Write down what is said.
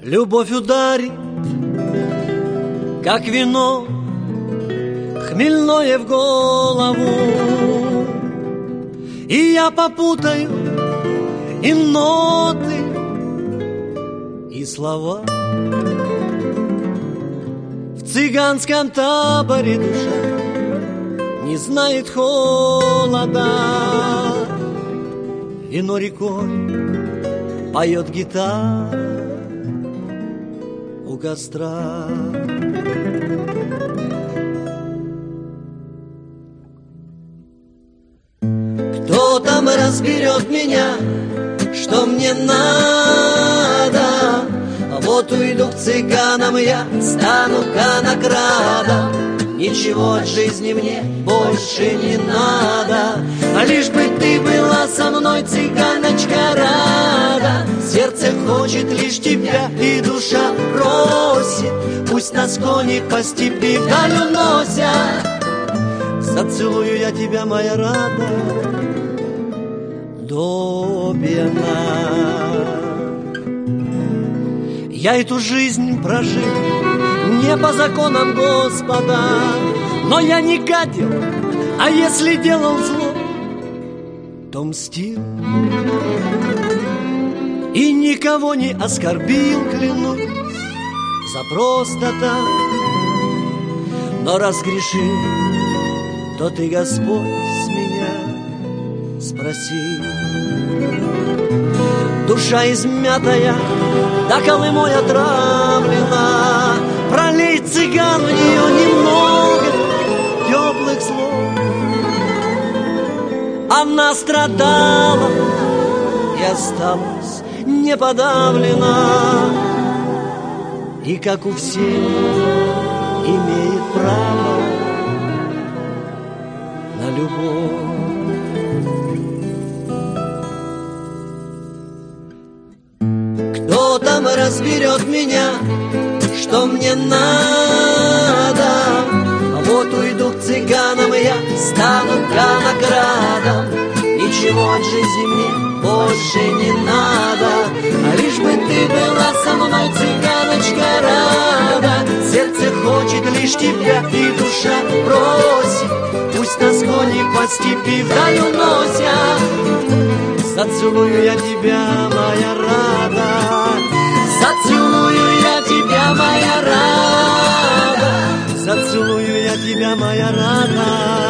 Любовь ударит, как вино, хмельное в голову, и я попутаю и ноты, и слова. В цыганском таборе душа не знает холода. Вино рекой поет гитара у костра. Кто там разберет меня, что мне надо? Вот уйду к цыганам я, стану конокрадом. Ничего от жизни мне больше не надо, а лишь бы ты была со мной, цыганочка, рада. Сердце хочет лишь тебя, и душа просит, пусть нас кони по степи вдаль уносят. Зацелую я тебя, моя рада, Добина. Я эту жизнь прожил не по законам Господа, но я не гадил, а если делал зло, то мстил. И никого не оскорбил, клянусь, за просто так. Но раз грешил, то ты, Господь, с меня спроси. Душа измятая, да колымой отравлена, пролей, цыган, в нее немного теплых слов. Она страдала и осталась не подавлена, и, как у всех, имеет право на любовь. Кто там разберет меня, что мне надо? Вот уйду к цыганам я, стану конокрадом. Ничего от жизни мне больше не надо, а лишь бы ты была со мной, цыганочка, рада. Сердце хочет лишь тебя, и душа просит, пусть нас кони по степи вдаль уносят. Зацелую я тебя, моя рада, зацелую я тебя, моя рада, зацелую я тебя, моя рада.